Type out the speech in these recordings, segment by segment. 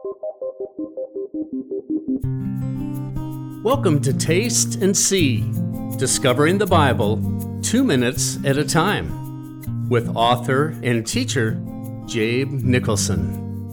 Welcome to Taste and See, Discovering the Bible 2 minutes at a time, with author and teacher Jabe Nicholson.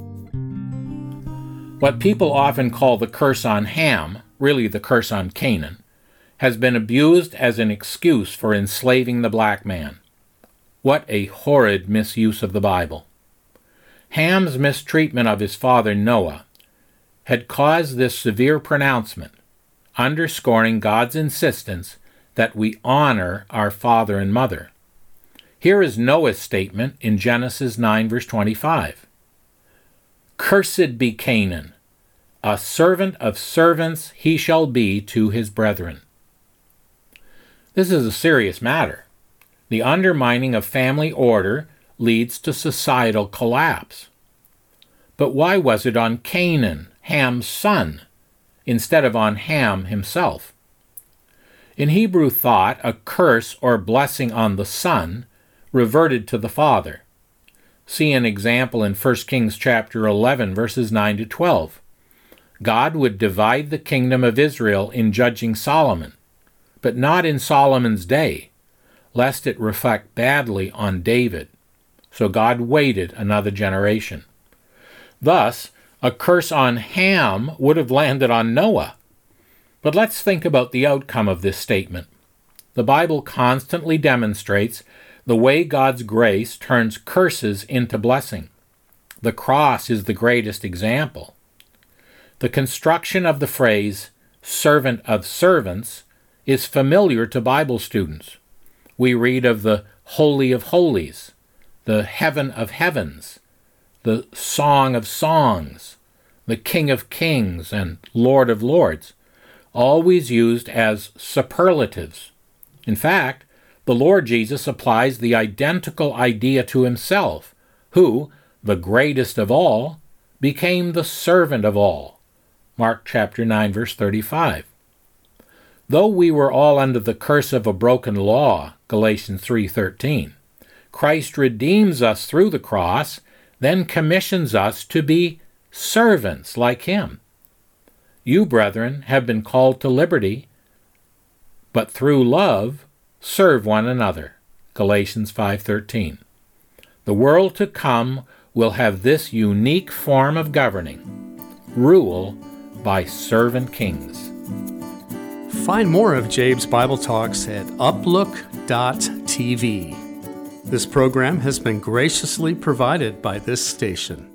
What people often call the curse on Ham, really the curse on Canaan, has been abused as an excuse for enslaving the black man. What a horrid misuse of the Bible. Ham's mistreatment of his father Noah had caused this severe pronouncement, underscoring God's insistence that we honor our father and mother. Here is Noah's statement in Genesis 9, verse 25. "Cursed be Canaan, a servant of servants he shall be to his brethren." This is a serious matter. The undermining of family order leads to societal collapse. But why was it on Canaan, Ham's son, instead of on Ham himself? In Hebrew thought, a curse or blessing on the son reverted to the father. See an example in 1 Kings chapter 11, verses 9 to 12. God would divide the kingdom of Israel in judging Solomon, but not in Solomon's day, lest it reflect badly on David. So God waited another generation. Thus, a curse on Ham would have landed on Noah. But let's think about the outcome of this statement. The Bible constantly demonstrates the way God's grace turns curses into blessing. The cross is the greatest example. The construction of the phrase, servant of servants, is familiar to Bible students. We read of the Holy of Holies, the Heaven of Heavens, the Song of Songs, the King of Kings, and Lord of Lords, always used as superlatives. In fact, the Lord Jesus applies the identical idea to himself, who, the greatest of all, became the servant of all. Mark chapter 9, verse 35. Though we were all under the curse of a broken law, Galatians 3:13, Christ redeems us through the cross, then commissions us to be servants like him. You, brethren, have been called to liberty, but through love serve one another. Galatians 5:13. The world to come will have this unique form of governing, rule by servant kings. Find more of Jabe's Bible Talks at uplook.tv. This program has been graciously provided by this station.